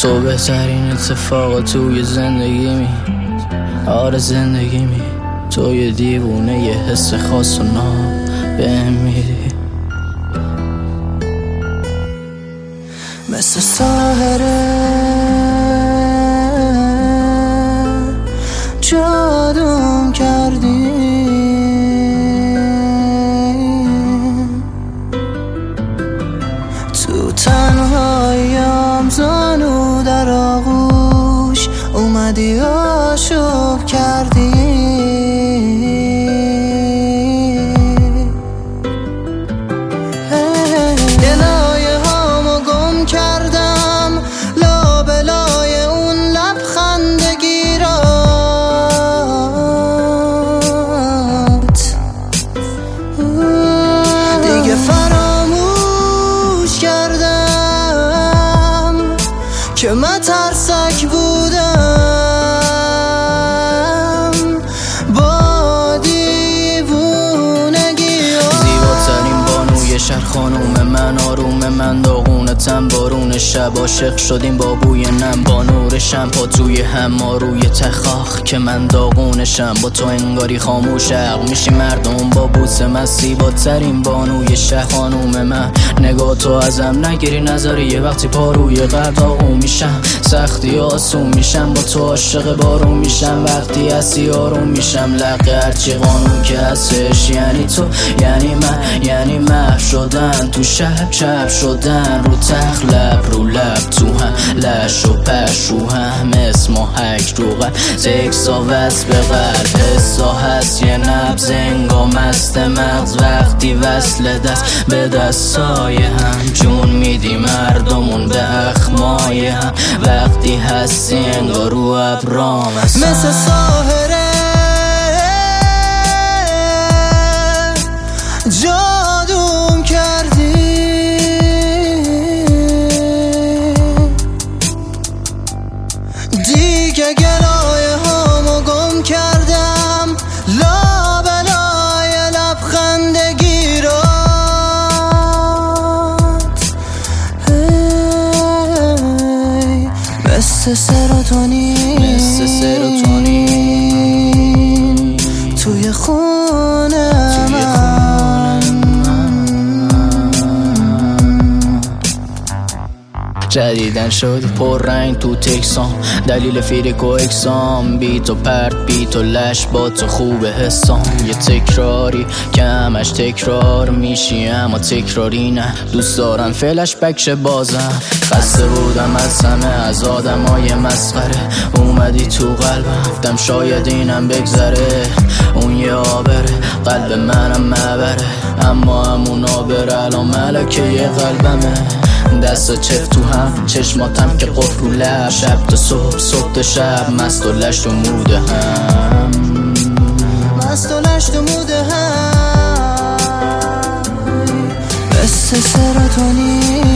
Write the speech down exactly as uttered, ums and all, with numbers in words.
تو بهترین اتفاق توی زندگی می آره زندگی می تو یه دیوونه یه حس خاص و نام بهم میدی مثل ساحره جادوم کردی تو تنهاییم زانو در آغوش اومدی آشوب کردی که من ترسک بودم با دیوونگی زیباترین بانوی شهر خانوم من آروم من داغونتم بارون شب عاشق شدیم با بوی نم با نور شم پا توی هم روی تخاخ که من داغونشم با تو انگاری خاموش عقل میشی مردم با بوس من زیباترین بانوی شهر خانوم من نگاه تو ازم نگیری نظری یه وقتی پا روی قلب داغون میشم سختی آسون میشم با تو عاشق بارون میشم وقتی هستی آروم میشم لقه هرچی قانون که هستش یعنی تو یعنی من یعنی محو شدن تو شب چپ شدن رو تخت لب رو لب تو هم لش و پش رو هم اسم و حک رو قلب تکسا وصل به قلب حسا هست یه نبز انگا مست مغز وقتی وصل دست به دستای هم جون میدی مردمون به اخمای هم وقتی هستی انگار رو ابرام هستم مثل ساحره جادوم کردی دیگه گلایه هامو گم کردم لابلای لبخندگی رو مثل سروتونین مثل سروتونین توی خونه من جدیدن شدی پر رنگ تو تکسام دلیل فیریک و اکسام بی تو پرت بی تو لش با تو خوبه حسام یه تکراری که همش تکرار میشی اما تکراری نه دوست دارم فلش بکش بازم خسته بودم از همه از آدم های مسخره اومدی تو قلبم گفتم شاید اینم بگذره اون یه آبره قلب منم مبره اما همون آبره الان ملکه یه قلبمه دستا چفت تو هم چشماتم که قفل رو لب شب تا صبح صبح تا شب مست و لشت و موده هم مست و لشت و موده هم مثل سروتونین